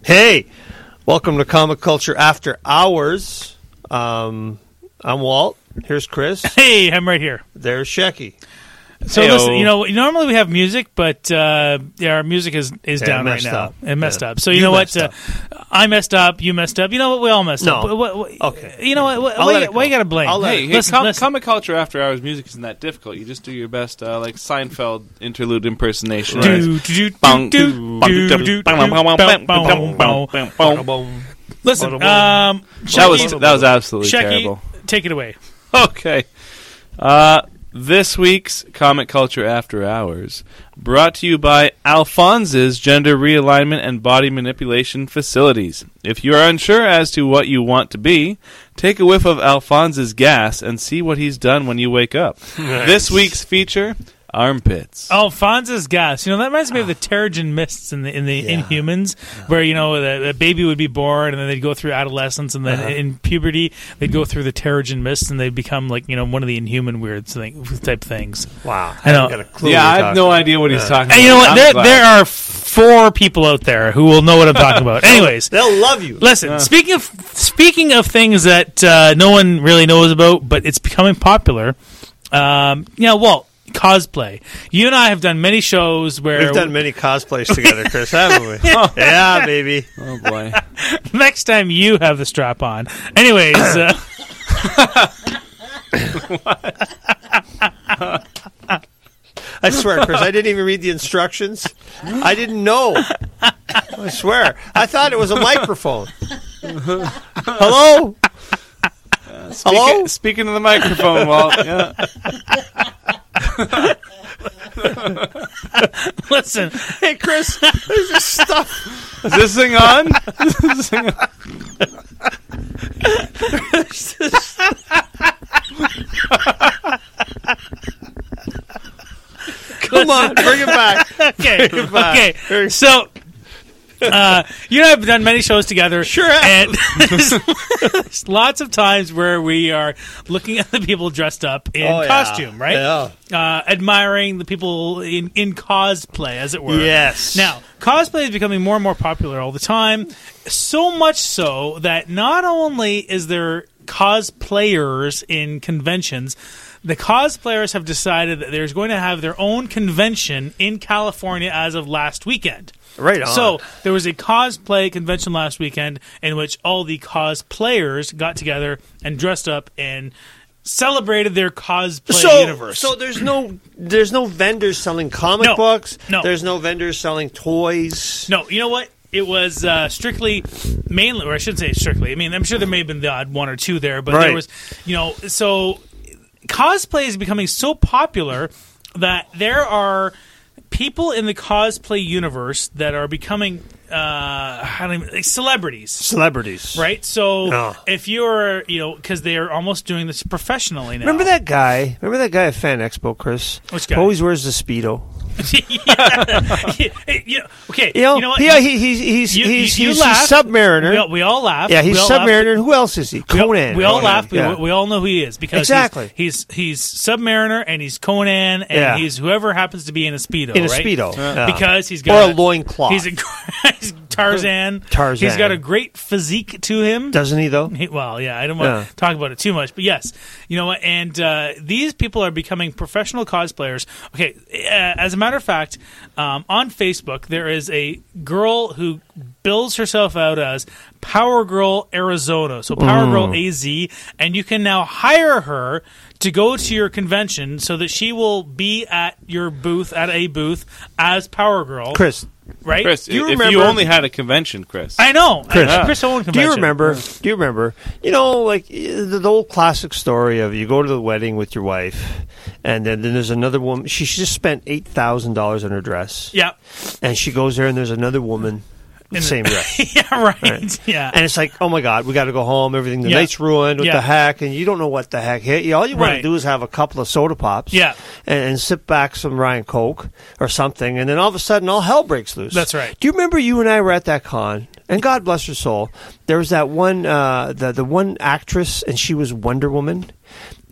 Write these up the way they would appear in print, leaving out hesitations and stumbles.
Hey, welcome to Comic Culture After Hours. I'm Walt. Here's Chris. Hey, I'm right here. There's Shecky. So Hey-o. listen, normally we have music, but our music is down right now. It messed up. So you know what? I messed up. You messed up. You know what? We all messed up. Okay. You know what? Why you got to blame? Comic Culture After Hours music isn't that difficult. You just do your best, like Seinfeld interlude impersonation. Listen, that was absolutely terrible. Take it away. Okay. This week's Comic Culture After Hours, brought to you by Alphonse's Gender Realignment and Body Manipulation Facilities. If you are unsure as to what you want to be, take a whiff of Alphonse's gas and see what he's done when you wake up. Nice. This week's feature, armpits. Alphonse's gas. That reminds me of the Terrigen mists in the Inhumans, where the baby would be born and then they'd go through adolescence and then in puberty they'd go through the Terrigen mists and they'd become like one of the Inhuman weird type things. Wow, I know. Got a clue I have no idea what he's talking about. And you know what? There are 4 people out there who will know what I'm talking about. Anyways, they'll love you. Listen, speaking of things that no one really knows about, but it's becoming popular. Walt. Cosplay. You and I have done many shows where... We've done many cosplays together, Chris, haven't we? Yeah, baby. Oh, boy. Next time you have the strap on. Anyways... I swear, Chris, I didn't even read the instructions. I didn't know. I swear. I thought it was a microphone. Hello? Hello? Speaking of the microphone, Walt. Yeah. Listen, hey Chris, there's this stuff. Is this thing on? Come on, bring it back. Okay, bring it back. Okay. So. You and I have done many shows together. Sure have. And there's lots of times where we are looking at the people dressed up in costume, right? Yeah. Admiring the people in cosplay, as it were. Yes. Now, cosplay is becoming more and more popular all the time. So much so that not only is there cosplayers in conventions, the cosplayers have decided that they're going to have their own convention in California as of last weekend. Right on. So there was a cosplay convention last weekend in which all the cosplayers got together and dressed up and celebrated their cosplay universe. So there's no vendors selling comic books. No. There's no vendors selling toys. No. You know what? It was strictly, mainly, or I shouldn't say strictly. I mean, I'm sure there may have been the odd one or two there, but there was, so cosplay is becoming so popular that there are people in the cosplay universe that are becoming celebrities. Celebrities. Right? So if you're, because they are almost doing this professionally now. Remember that guy at Fan Expo, Chris? Which guy? Always wears the Speedo. Okay. You know what? Yeah, he's Submariner. We all laugh. Yeah, he's Submariner. Who else is he? Conan. We all laugh. Yeah. We all know who he is because exactly. He's Submariner and he's Conan and he's whoever happens to be in a Speedo. Speedo, because he's got a loincloth. He's Tarzan. He's got a great physique to him, doesn't he? Though. I don't want to talk about it too much, but yes, you know what? And these people are becoming professional cosplayers. Okay, as a matter of fact, on Facebook there is a girl who bills herself out as Power Girl Arizona, so Power Girl AZ, and you can now hire her to go to your convention so that she will be at your booth, at a booth, as Power Girl. Chris. Right? Chris, if you only had a convention, Chris. I know. Chris owned convention. Do you remember, like the old classic story of you go to the wedding with your wife and then there's another woman. She just spent $8,000 on her dress. Yeah. And she goes there and there's another woman in the same dress. Yeah, right. Yeah. And it's like, oh my God, we got to go home. Everything, the night's ruined. What the heck? And you don't know what the heck hit you. All you want to do is have a couple of soda pops. Yeah. And sip back some Ryan Coke or something. And then all of a sudden, all hell breaks loose. That's right. Do you remember you and I were at that con? And God bless her soul. There was that one, the one actress, and she was Wonder Woman.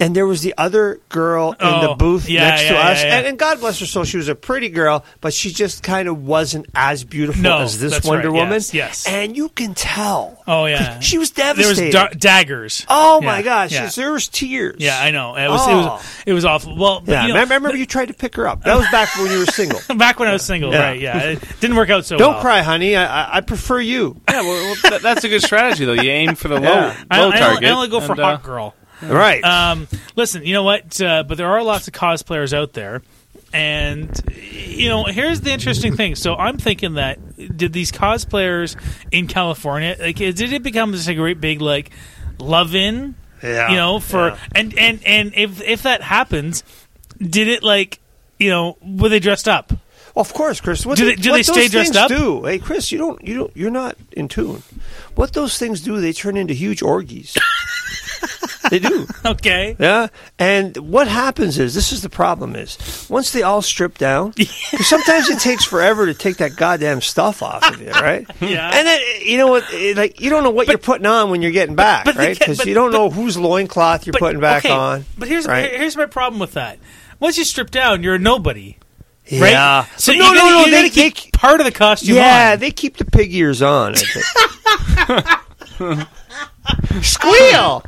and there was the other girl in the booth next to us, and God bless her soul, she was a pretty girl, but she just kind of wasn't as beautiful as this Wonder Woman. Yes. And you can tell. Oh yeah, she was devastated. There was daggers. Oh my gosh, there was tears. Yeah, I know. It was awful. Well, yeah, remember you tried to pick her up. That was back when you were single. Back when I was single, right? Yeah, it didn't work out so well. Don't cry, honey. I prefer you. Yeah, well, that's a good strategy though. You aim for the low target. I only go for hot girl. Right. Listen, you know what? But there are lots of cosplayers out there. And, here's the interesting thing. So I'm thinking that, did these cosplayers in California, did it become just a great big, love-in? Yeah. And if that happens, did it, were they dressed up? Well, of course, Chris. Do they stay dressed up? Hey, Chris, you're not in tune. What those things do, they turn into huge orgies. They do. Okay. Yeah. And what happens is, this is the problem is, once they all strip down, because sometimes it takes forever to take that goddamn stuff off of you, right? Yeah. And then, you know what, you don't know what you're putting on when you're getting back, right? Because you don't know whose loincloth you're putting back on. But here's my problem with that. Once you strip down, you're a nobody. Yeah. Right? So no, they keep part of the costume on. Yeah, they keep the pig ears on, I think. Squeal!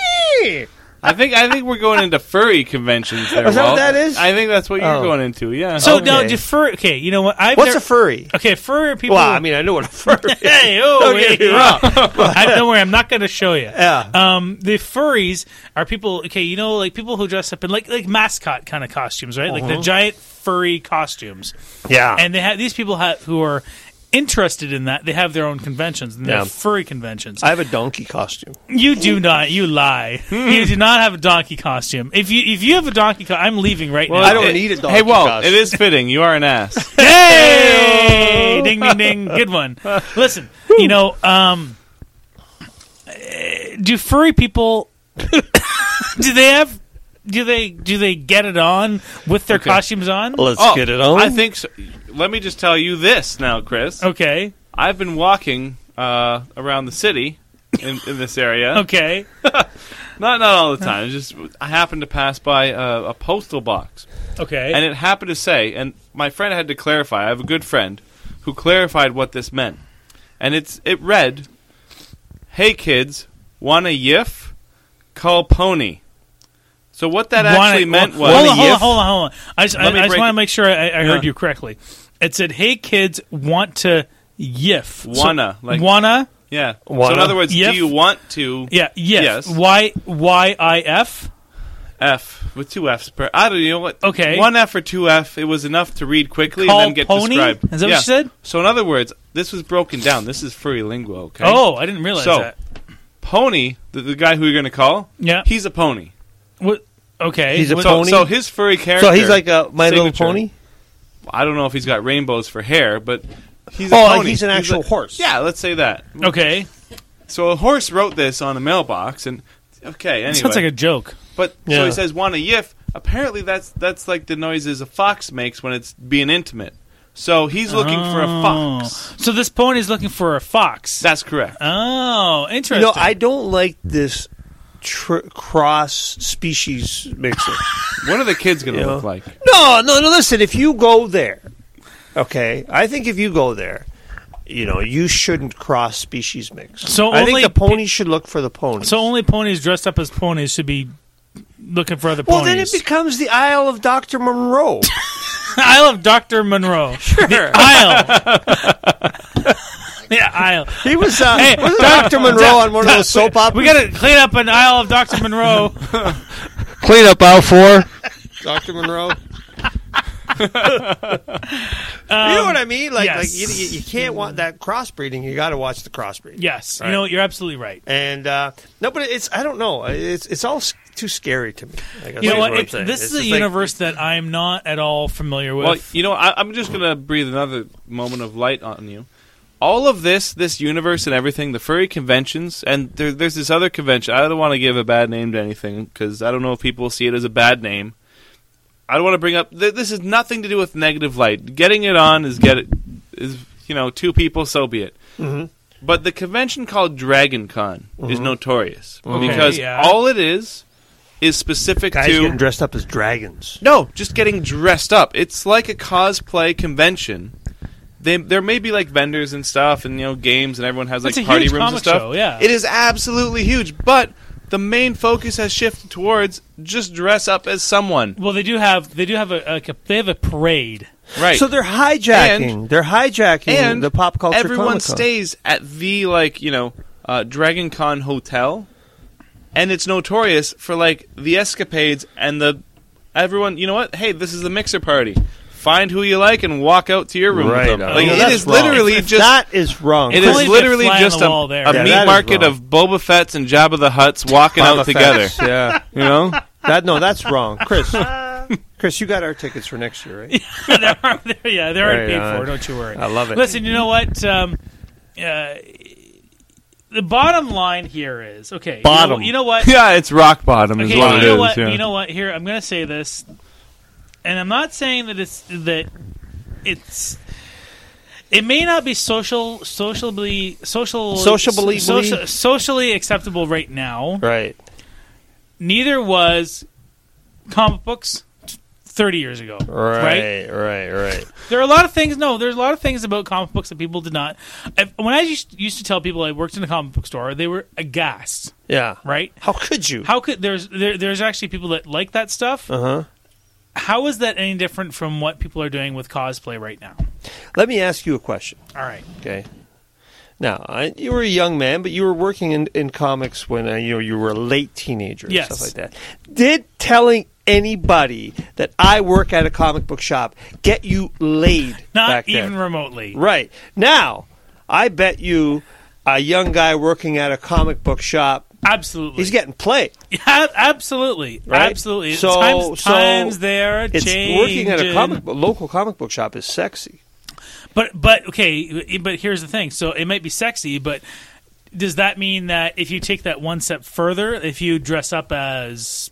I think we're going into furry conventions there. Is that what that is? I think that's what you're going into. Yeah. So now, okay, you know what? What's a furry? Okay, furry are people. Well, I mean, I know what a furry is. Hey, don't get me wrong. Don't worry, I'm not going to show you. Yeah. The furries are people. Okay, people who dress up in like mascot kind of costumes, right? Like the giant furry costumes. Yeah. And they have these people who are interested in that. They have their own conventions, and they have furry conventions. I have a donkey costume. You do not. You lie. You do not have a donkey costume. If you have a donkey costume, I'm leaving right now. I don't need a donkey costume. It is fitting. You are an ass. Hey! Ding, ding, ding. Good one. Listen, do furry people... do they get it on with their costumes on? Let's get it on. I think so. Let me just tell you this now, Chris. Okay. I've been walking around the city in this area. Okay. Not all the time. It's just I happened to pass by a postal box. Okay. And it happened to say, and my friend had to clarify. I have a good friend who clarified what this meant. And it read, "Hey kids, want a yiff? Call Pony." So what that actually meant was... Hold on. I just want to make sure I heard you correctly. It said, "Hey kids, want to yiff." Wanna. Wanna? Yeah. Wanna. So in other words, yiff? do you want to... Yeah, yiff. Yes. Y-I-F? F, with two Fs per... I don't know what... Okay. One F or two F, it was enough to read quickly Call and then get Pony? described. Is that what you said? So in other words, this was broken down. This is furry lingo, okay? Oh, I didn't realize that. Pony, the guy who you're going to call, he's a pony. What? Okay. He's a pony? So his furry character... So he's like a My Little Pony? I don't know if he's got rainbows for hair, but he's a pony. Like he's an actual horse. Yeah, let's say that. Okay. So a horse wrote this on a mailbox, and... Okay, anyway. Sounds like a joke. But so he says, "Want a yiff?" Apparently, that's like the noises a fox makes when it's being intimate. So he's looking for a fox. So this pony is looking for a fox. That's correct. Oh, interesting. I don't like this cross species mixer. What are the kids going to look like? No. Listen, if you go there, okay, I think if you go there, you shouldn't cross species mix. So I think the ponies should look for the ponies. So only ponies dressed up as ponies should be looking for other ponies. Well, then it becomes the Isle of Dr. Monroe. Isle of Dr. Monroe. Sure. The Isle. Yeah, Isle. He was Dr. Monroe on one of those soap operas. We got to clean up an Isle of Dr. Monroe. Clean up aisle 4. Dr. Monroe. You know what I mean? Yes. You can't want that crossbreeding. You got to watch the crossbreeding. Yes, right? You're absolutely right. And no, but I don't know. It's all too scary to me. You know what? This is a universe that I'm not at all familiar with. Well, I'm just going to breathe another moment of light on you. All of this universe and everything, the furry conventions, and there's this other convention. I don't want to give a bad name to anything because I don't know if people will see it as a bad name. I don't want to bring up... This has nothing to do with negative light. Getting it on is two people, so be it. Mm-hmm. But the convention called Dragon Con is notorious. Okay, because all it is is specific Guys to getting dressed up as dragons. no, just getting dressed up. It's like a cosplay convention. There may be like vendors and stuff, and games, and everyone has like It's a party huge rooms and comic stuff. show, yeah. It is absolutely huge, but the main focus has shifted towards just dress up as someone. Well, they have a parade. Right. So they're hijacking. They're hijacking and the pop culture. everyone Comic-Con. stays at the Dragon Con hotel, and it's notorious for like the escapades and everyone. You know what? Hey, this is the mixer party. Find who you like and walk out to your room Right with them. on. Like, No, it that's is wrong. literally If just that is wrong. It Only is if you literally fly on just the a wall there. Yeah, meat that is market wrong. of Boba Fett's and Jabba the Hutts walking out together. Yeah, You know, that's wrong, Chris. Chris, you got our tickets for next year, right? they're already Right paid on. for. Don't you worry. I love it. Listen, you know what? The bottom line here is okay. Bottom. You know what? yeah, it's rock bottom is Okay, what you it know is. what? yeah. You know what? Here, I'm going to say this, and I'm not saying that it may not be socially acceptable right now. Right. Neither was comic books 30 years ago. Right? Right. There are a lot of things. No, there's a lot of things about comic books that people did not. When I used to tell people I worked in a comic book store, they were aghast. Yeah. Right? How could you? How could there's actually people that like that stuff? Uh-huh. How is that any different from what people are doing with cosplay right now? Let me ask you a question. All right. Okay. Now, you were a young man, but you were working in comics when you were a late teenager and Yes. stuff like that. Did telling anybody that I work at a comic book shop get you laid Not back even then? remotely. Right. Now, I bet you a young guy working at a comic book shop, Absolutely. he's getting played. Yeah, absolutely. Right? Absolutely. So- times there It's change. working at a local comic book shop is sexy. But okay, but here's the thing. So it might be sexy, but does that mean that if you take that one step further, if you dress up as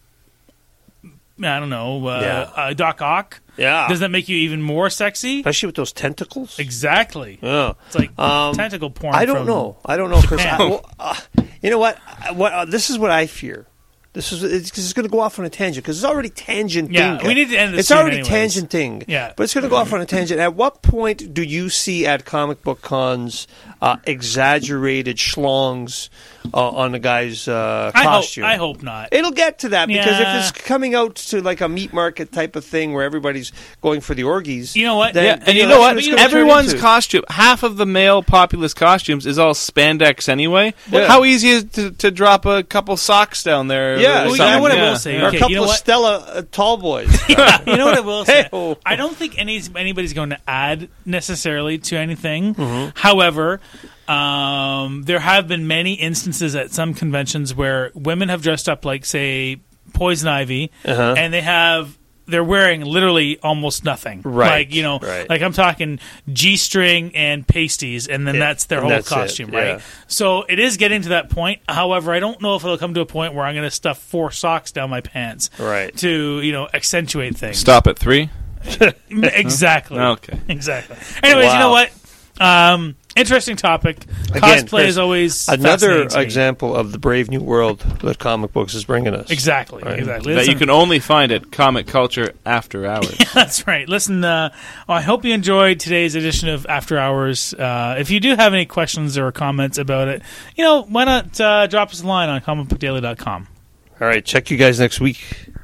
I don't know, Doc Ock, Yeah. does that make you even more sexy? Especially with those tentacles. Exactly. Yeah. It's like tentacle porn. I don't from- know. I don't know, Chris. Japan. You know what? This is what I fear. It's going to go off on a tangent because it's already tangenting. Yeah, we need to end this It's soon already anyways. tangenting. Yeah. But it's going to go off on a tangent. At what point do you see at comic book cons exaggerated schlongs on a guy's costume? I hope not. It'll get to that because Yeah. if it's coming out to like a meat market type of thing where everybody's going for the orgies, You know what? then- Yeah, then And you that's know what what? it's gonna turn Everyone's into. costume, half of the male populace costumes is all spandex anyway. Yeah. How easy is it to drop a couple socks down there? Yeah, or Well, you know what I something? will say? Or a Okay, couple you know of what? Stella tall boys. You know what I will say? Hey-o. I don't think anybody's going to add necessarily to anything. Mm-hmm. However, there have been many instances at some conventions where women have dressed up like, say, Poison Ivy, Uh-huh. and they're wearing literally almost nothing. Right, Like, right. like I'm talking G-string and pasties, and then Yeah, that's their and whole that's it, costume, yeah. right? So it is getting to that point. However, I don't know if it'll come to a point where I'm going to stuff 4 socks down my pants Right. to, accentuate things. Stop at 3. Exactly. Okay. Exactly. Anyways, you know Wow. what? Interesting topic. Again, Cosplay Chris, is always Another fascinating to me. example of the brave new world that comic books is bringing us. Exactly. Right. Exactly. That you Listen- can only find at Comic Culture After Hours. That's right. Listen, I hope you enjoyed today's edition of After Hours. If you do have any questions or comments about it, why not drop us a line on comicbookdaily.com. All right, check you guys next week.